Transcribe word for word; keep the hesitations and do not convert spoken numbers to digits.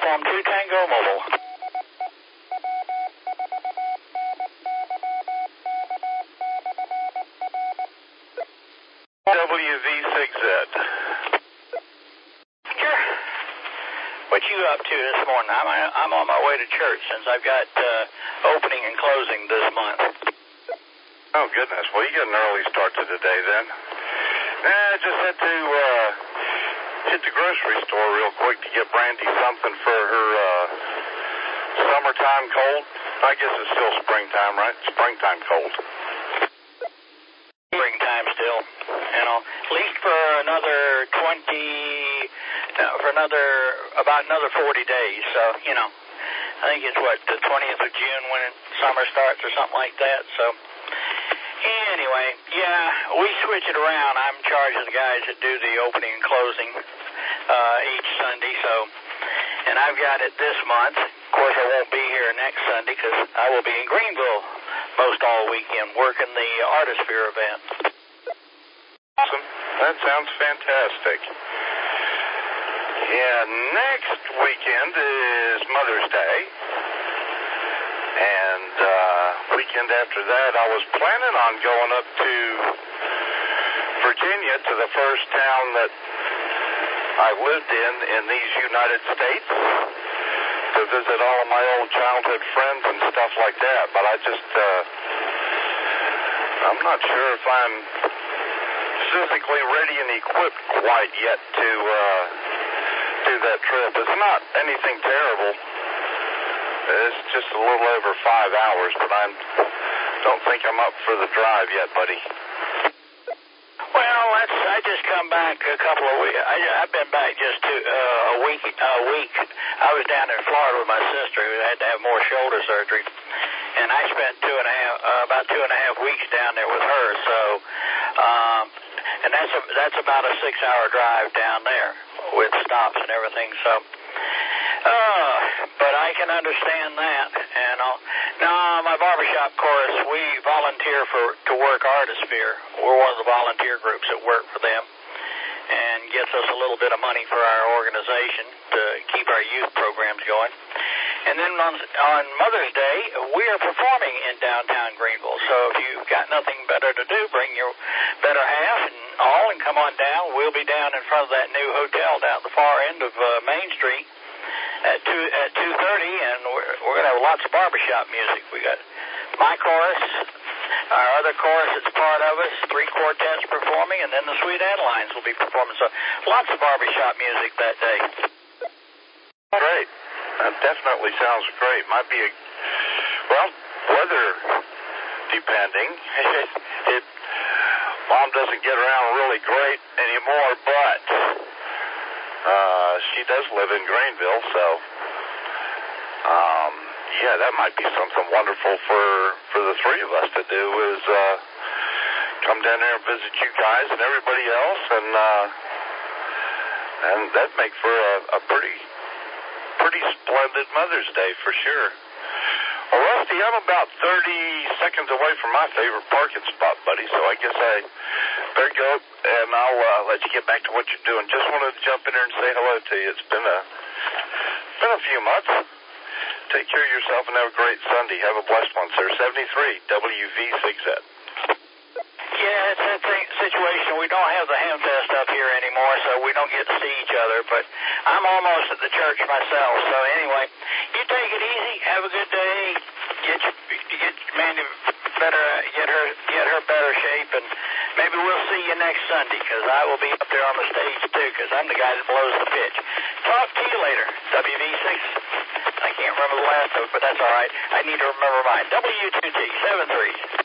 Platform two Tango Mobile. W V six Z. Sure. What you up to this morning? I'm, I'm on my way to church since I've got uh, opening and closing this month. Oh, goodness. Well, you got an early start to the day then. Nah, I just had to uh, hit the grocery store real quick to get Brandy something for her uh, summertime cold. I guess it's still springtime, right? Springtime cold. Springtime still. You know, at least for another twenty, no, for another, about another forty days. So, you know, I think it's what, the twentieth of June when summer starts or something like that. So, anyway, yeah, we switch it around. I'm in charge of the guys that do the opening and closing uh, each Sunday. So, and I've got it this month. Of course, I won't be here next Sunday because I will be in Greenville most all weekend working the Artisphere event. Awesome. That sounds fantastic. Yeah, next weekend is Mother's Day. And uh, weekend after that, I was planning on going up to Virginia to the first town that I lived in in these United States to visit all of my old childhood friends and stuff like that. But I just, uh, I'm not sure if I'm physically ready and equipped quite yet to uh, do that trip. It's not anything terrible. It's just a little over five hours, but I don't think I'm up for the drive yet, buddy. Well, that's, I just come back a couple of weeks. I, I've been back just two, uh, a week. A week. I was down in Florida with my sister who had to have more shoulder surgery, and I spent two and a half, uh, about two and a half weeks down there with her. So, um, and that's a, that's about a six-hour drive down there with stops and everything. So. Uh, but I can understand that, and I'll, now my barbershop chorus, we volunteer for to work Artisphere. We're one of the volunteer groups that work for them, and gets us a little bit of money for our organization to keep our youth programs going. And then on, on Mother's Day, we are performing in downtown Greenville. So if you've got nothing better to do, bring your better half and all, and come on down. We'll be down in front of that new hotel down at the far end of uh, Main Street at two at two thirty, and we're we're gonna have lots of barbershop music. We got my chorus, our other chorus that's part of us, three quartets performing, and then the Sweet Adelines will be performing. So lots of barbershop music that day. Great. That definitely sounds great. Might be a well, weather depending. It, it Mom doesn't get around really great anymore, but. Uh, she does live in Greenville, so um, yeah, that might be something wonderful for for the three of us to do is uh, come down there and visit you guys and everybody else, and uh, and that'd make for a, a pretty pretty splendid Mother's Day for sure. Well, Rusty, I'm about thirty seconds away from my favorite parking spot, buddy, so I guess I better go, and I'll uh, let you get back to what you're doing. Just wanted to jump in there and say hello to you. It's been a, been a few months. Take care of yourself and have a great Sunday. Have a blessed one, sir. seventy-three W V six Z. Yeah, it's that thing, situation. We don't have the Hamfest up here anymore, so we don't get to see each other. But I'm almost at the church myself. So anyway, you take it easy. Have a good day. Get your, get Mandy better, get her, get her better shape, and maybe we'll see you next Sunday because I will be up there on the stage too because I'm the guy that blows the pitch. Talk to you later. W V six. I can't remember the last of it, but that's all right. I need to remember mine. W two T seven three.